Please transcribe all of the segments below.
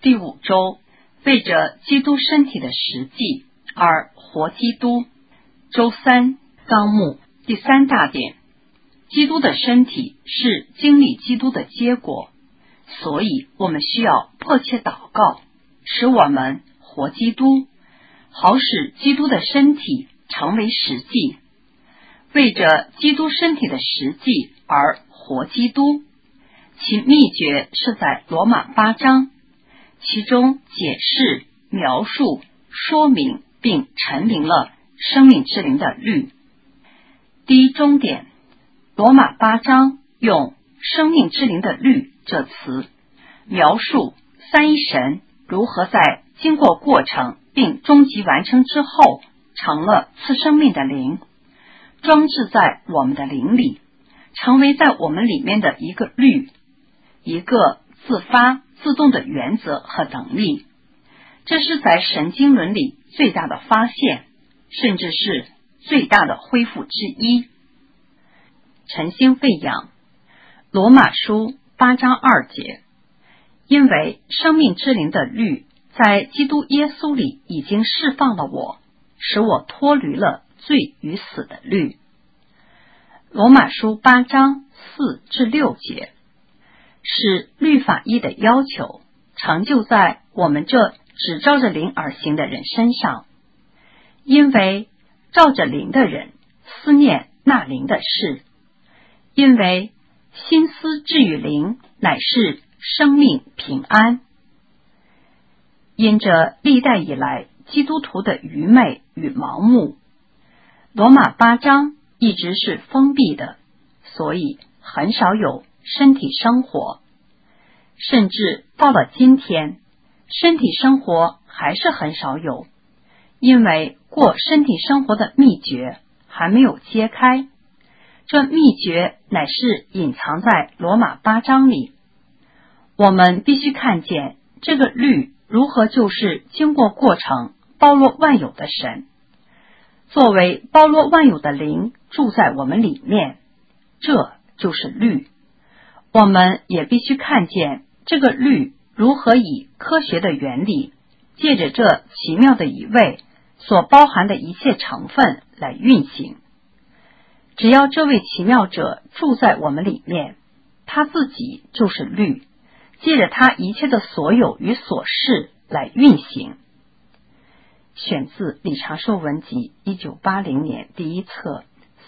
第5周，为着基督身体的实际而活基督。周3，纲目第3大点，基督的身体是经历基督的结果，所以我们需要迫切祷告，使我们活基督，好使基督的身体成为实际。为着基督身体的实际而活基督，其秘诀是在罗马8章，其中解释、描述、说明并陈明了生命之灵的律。第一中点，罗马8章用生命之灵的律这词描述三一神如何在经过过程并终极完成之后，成了赐生命的灵，装置在我们的灵里，成为在我们里面的一个律，一个自发自动的原则和能力。这是在神经伦里最大的发现，甚至是最大的恢复之一。晨星喂养，罗马书8章2节，因为生命之灵的律在基督耶稣里已经释放了我，使我脱离了罪与死的律。罗马书8章4至6节，使律法一的要求成就在我们这只照着灵而行的人身上，因为照着灵的人思念那灵的事，因为心思至于灵乃是生命平安。因着历代以来基督徒的愚昧与盲目，罗马8章一直是封闭的，所以很少有身体生活，甚至到了今天，身体生活还是很少有，因为过身体生活的秘诀还没有揭开，这秘诀乃是隐藏在罗马8章里。我们必须看见这个律如何就是经过过程包罗万有的神，作为包罗万有的灵住在我们里面，这就是律。我们也必须看见这个律如何以科学的原理，借着这奇妙的一位所包含的一切成分来运行。只要这位奇妙者住在我们里面，他自己就是律，借着他一切的所有与所事来运行。选自理查硕文集1980年第1册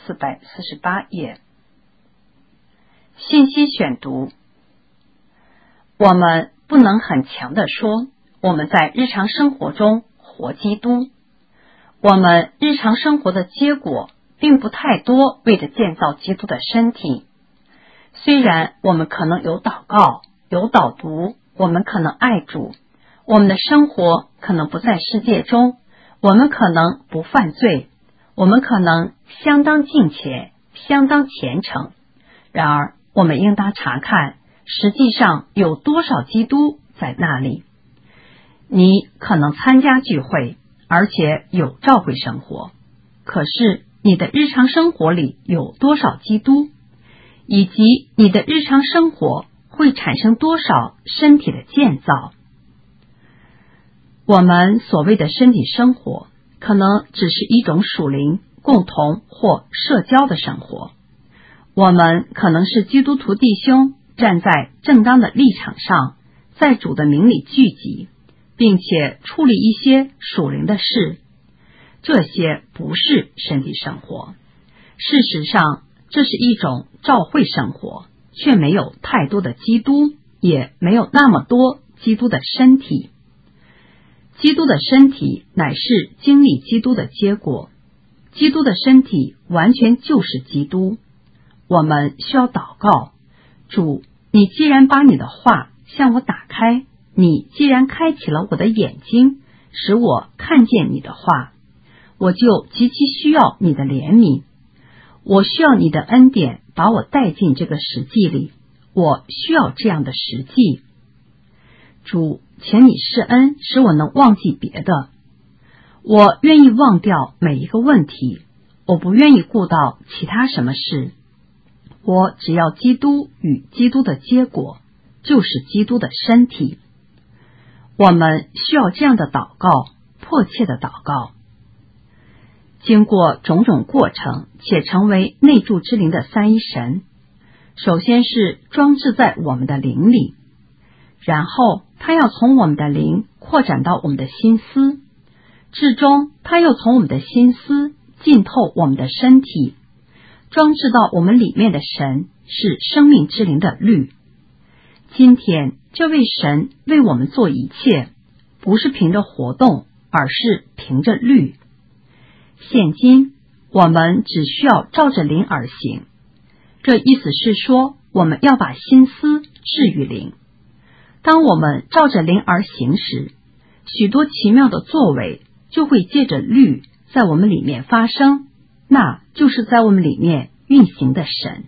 448页。信息选读，我们不能很强地说我们在日常生活中活基督，我们日常生活的结果并不太多为了建造基督的身体。虽然我们可能有祷告，有导读，我们可能爱主，我们的生活可能不在世界中，我们可能不犯罪，我们可能相当敬虔，相当虔诚，然而我们应当查看实际上有多少基督在那里。你可能参加聚会，而且有教会生活，可是你的日常生活里有多少基督，以及你的日常生活会产生多少身体的建造。我们所谓的身体生活可能只是一种属灵、共同或社交的生活。我们可能是基督徒弟兄站在正当的立场上，在主的名里聚集，并且处理一些属灵的事，这些不是身体生活。事实上，这是一种教会生活，却没有太多的基督，也没有那么多基督的身体。基督的身体乃是经历基督的结果，基督的身体完全就是基督。我们需要祷告，主，你既然把你的话向我打开，你既然开启了我的眼睛，使我看见你的话，我就极其需要你的怜悯。我需要你的恩典把我带进这个实际里，我需要这样的实际。主，请你施恩，使我能忘记别的。我愿意忘掉每一个问题，我不愿意顾到其他什么事。我只要基督与基督的结果，就是基督的身体。 我们需要这样的祷告，迫切的祷告。经过种种过程且成为内住之灵的三一神，首先是装置在我们的灵里，然后他要从我们的灵扩展到我们的心思，至终他又从我们的心思浸透我们的身体，装置到我们里面的神是生命之灵的律。今天这位神为我们做一切，不是凭着活动，而是凭着律。现今我们只需要照着灵而行，这意思是说，我们要把心思置于灵。当我们照着灵而行时，许多奇妙的作为就会借着律在我们里面发生，那就是在我们里面运行的神。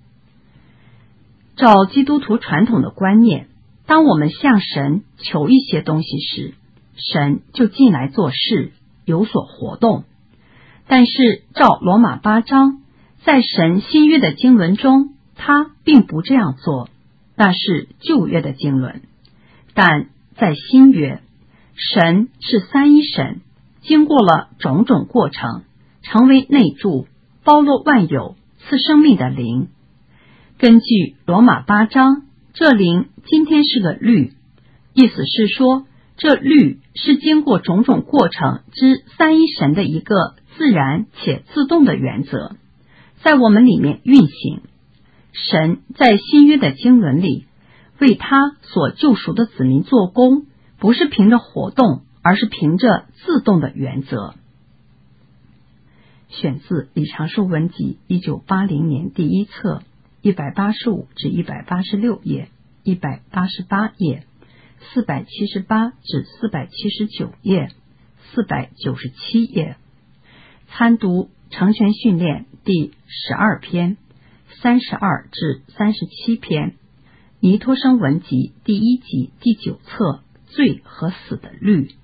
照基督徒传统的观念，当我们向神求一些东西时，神就进来做事，有所活动。但是照罗马8章，在神新约的经纶中，他并不这样做，那是旧约的经纶。但在新约，神是三一神，经过了种种过程，成为内住，包罗万有，赐生命的灵。根据罗马8章，这灵今天是个律，意思是说，这律是经过种种过程之三一神的一个自然且自动的原则，在我们里面运行。神在新约的经纶里为他所救赎的子民做工，不是凭着活动，而是凭着自动的原则。选自李长寿文集1980年第一册185至186页，188页，478至479页，497页。参读成全训练第12篇32至37篇，尼托生文集第1集第9册罪和死的律。